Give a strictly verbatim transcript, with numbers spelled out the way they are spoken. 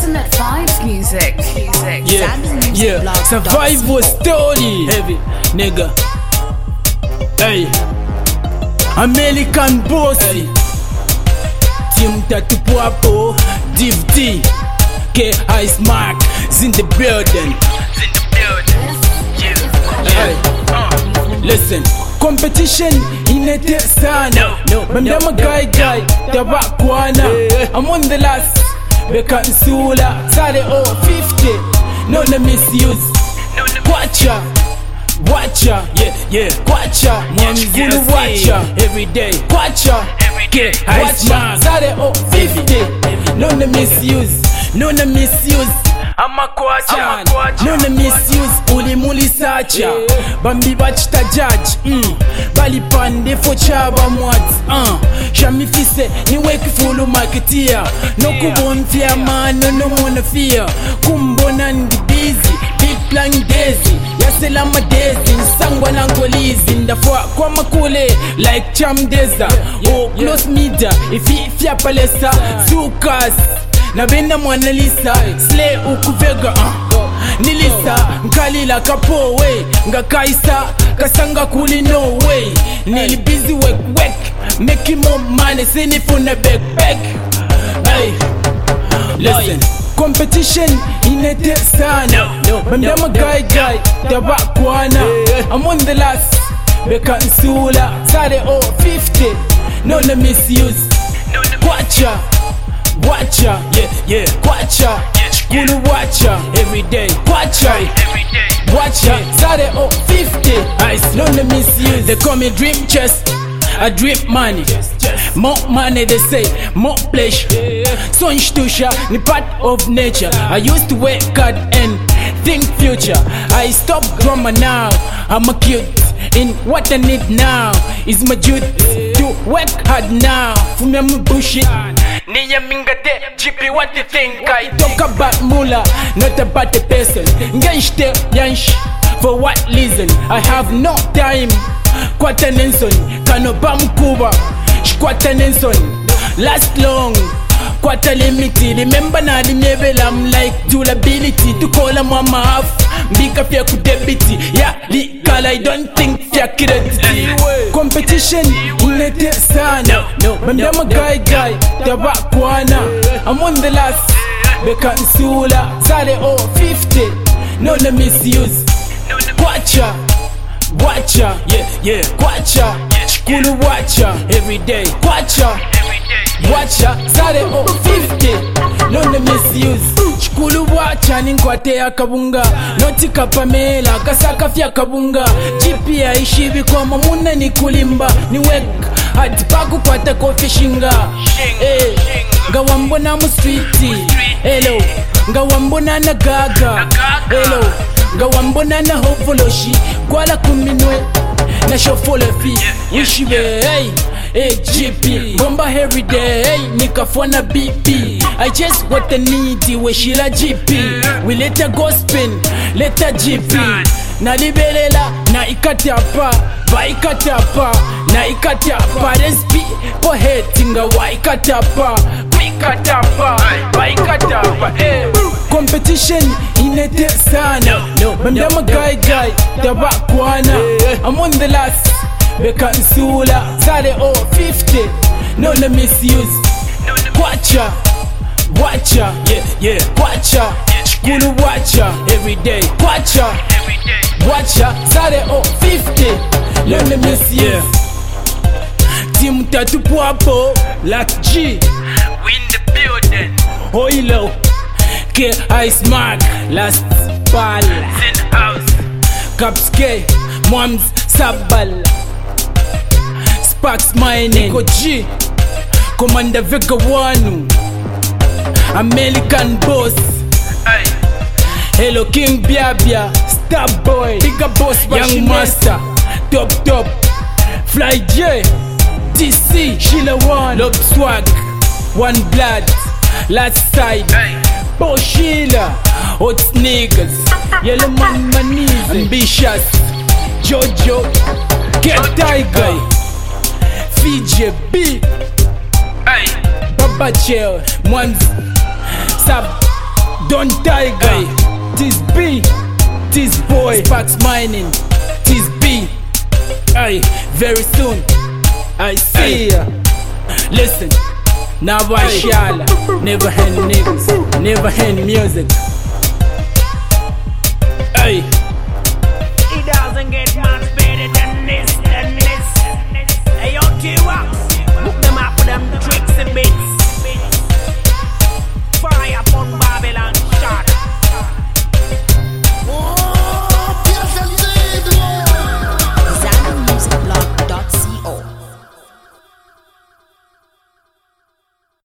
Ultimate Vibes Music. Music. Yeah, yeah. Survival story. Heavy, nigga. Hey, American bossy. Team Tatu Puapo, Div D, K Ice Mark, is in the building. In the building. Hey, listen. Competition inete sana. No, Mendama guy guy, tabakwana. I'm on the last. Beka nsula, sare oh fifty. No na misuse. Kwacha, watcha, yeah, yeah. Kwacha, nyamzulu watcha. Every day, kwacha, Everyday. watcha, sare oh fifty. No na misuse, no na misuse. I'ma kwacha, kwacha. No na misuse, ulimuli sacha. Bambi bachita judge, mm. Bali pande fo chaba mwat, uh. Shami fise, ni weki fulu marketeer. No kubonfia man, no no mona fear. Kumbona ndi busy, big plan daisy. Yasela madezi, nsangwa langolizi. Ndafwa kwa makule, like chamdeza. Oh, close media, ifi fia palesa. Zukas, nabenda mwana Lisa. Slay ukuvega, uh. Nilisa, nkalila kapo way. Nga kaisa, kasanga kuli no way. Nili busy work work, making more money, sinifuna back back. Hey, listen. Competition inete sana. Mendama guy guy, tabakwana. I'm on the last. Beka nsula, sare oh fifty. No na misuse. Kwacha, watcha, yeah, yeah. Kwacha, kulu watcha. Every day, kwacha. Every day. Watcha, sare oh fifty. Ice, no na misuse. They call me dream chest. I dream money, more money they say, more pleasure. Sonshtusha, ni part of nature. I used to work hard and think future. I stop drama now, I'm a cute. In what I need now is my duty to work hard now. Fumia mu bullshit. Niya mingate, G P, what you think I Talk about mula, not about the person. Ganshte yansh, for what reason? I have no time. Kwata Nelson, Kanoba Mkuba, Shkwata Nelson, last long, Kwata limited. Remember na the level, I'm like durability. To call a mama half, big up your debiti. Yeah, the color, I don't think you're kidding. Competition, inete sana. No, Mendama guy guy, tabakwana. I'm on the last, Beka nsula, sare oh fifty. No na misuse. Kwacha, watcha, yeah, yeah. Kwacha, kulu watcha. Every day, kwacha, Every day. watcha, sare oh fifty. No na misuse. Chukulu watcha ninkwate ya kabunga. Noti kapamela, kasaka fya kabunga. Chipi ya ishibi kwa mamuna ni kulimba. Ni wek, hadi paku pata kofi shinga. Eh, ngawambona mu streeti. Hello, ngawambona na gaga. Hello, ngawambona na hovoloshi. Kwala kuminwe, na shofole fi. Wishibe, hey. Hey G P, bomba every day, hey, nikafona B P. I just what the need, we shila G P. We let her go spin, let her G P. Na libelela, na ikatapa, ba ikatapa, na ikatapa. Then speak, po hatinga, wa ikatapa, ba ikatapa, ba ikatapa. Hey. Competition inete sana. Mendama guy guy, tabakwana. I'm on the last. Beka nsula, sare oh fifty. No na misuse. Kwacha, watcha, yeah, yeah. Kwacha, kulu watcha. Every day, kwacha, Every day. watcha, sare oh fifty. No na misuse. Team Tatu Puapo, Black G, We in the building. Oilo, K Ice Mark, Last Ball, In the house. Caps K, Moms Sabal, Sparks Mining, Nico G, Commander Vega Wanu, American Boss, Hey. Hello King Biabia, Star Boy, Bigger Boss, Young Master, Top Top, Fly J, T C, Sheila One, Lob Swag, One Blood, Last Side, Hey. Bo Sheila, Hot Niggas, Yellow Man Manize, Ambitious, Jojo, Get Tiger, Fiji B, Hey. Baba Chel, Mwanz, Sab, Don Tiger, Tis B, Tis Boy, Sparks Mining, Tis B. Aye, very soon I see ya. Listen, never shala, never hand niggas, never hand music. Aye.